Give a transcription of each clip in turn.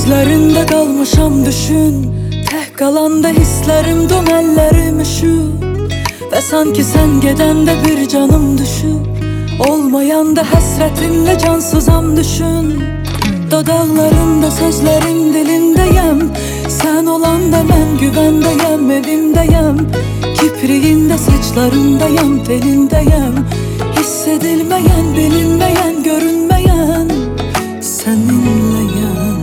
Gözlerinde kalmışam düşün, tek kalanda hislerim don ellerim üşür. Ve sanki sen gedende bir canım düşür, olmayanda həsrətinlə cansızam düşün. Dodaqlarında sözlerim dilindeyim, sen olanda mən güvəndəyəm, evimdəyəm. Kipriyində saçlarındayam, telindəyəm. Hiss edilmeyen, bilinmeyen, görünmeyen seninleyim.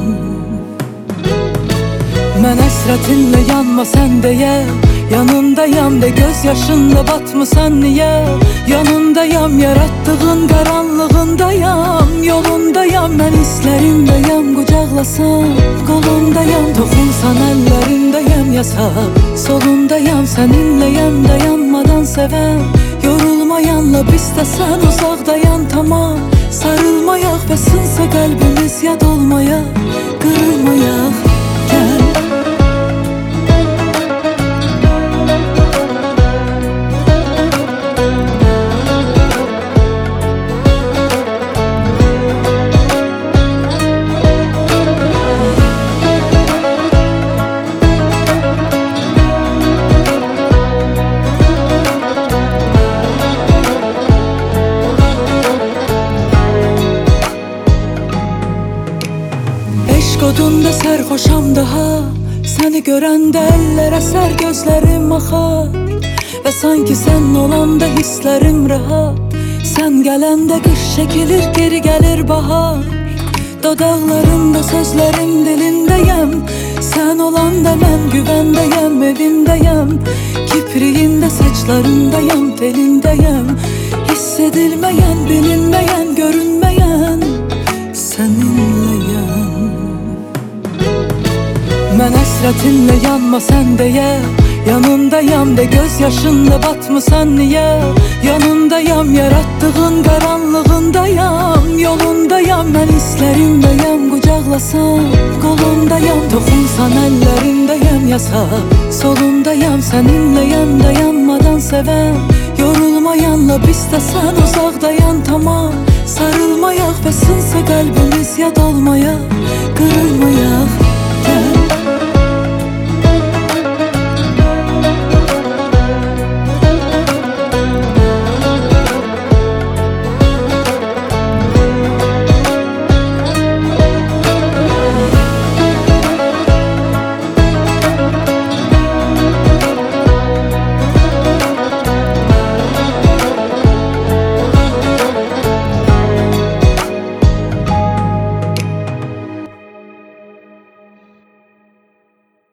Mən həsrətinlə yanma sən deyə, yanındayam de, göz yaşınla batmısan niye? Yanındayam, yarattığın karanlığındayam. Yolundayam, ben hislerimdeyim, kucaklasan kolundayam. Dokunsan ellerimdeyim, yasa solundayam. Seninleyim, dayanmadan seven, yorulmayanla biz de sen uzakdayan. Tamam, sarılmayak ve sınsa kalbimiz, yad olmaya, kırılmayak. Gel. Eşq odunda sərxoşam daha, seni görəndə eller əsər, gözlerim axar. Ve sanki sen olanda hislerim rahat, sen gələndə qış çekilir, geri gelir bahar. Dodaqlarında sözlerim dilindeyim, sen olanda mən güvəndəyəm, evimdəyəm. Kipriyində saçlarındayam, telindəyəm. Hiss edilmeyen, bilinmeyen, görünmeyen seninleyim. Mən həsrətinlə yanma sən deyə, yanındayam de, göz yaşınla batmısan niye? Yanındayam, yarattığın karanlığındayam. Yolundayam, ben hislerimdeyim, kucaklasan kolundayam. Dokunsan ellerimdeyim, yasa solundayam. Seninleyim, dayanmadan seven, yorulmayanla biz de sen uzakdayan. Tamam, sarılmayak ve sınsa kalbimiz, yad olmaya, kırılmaya.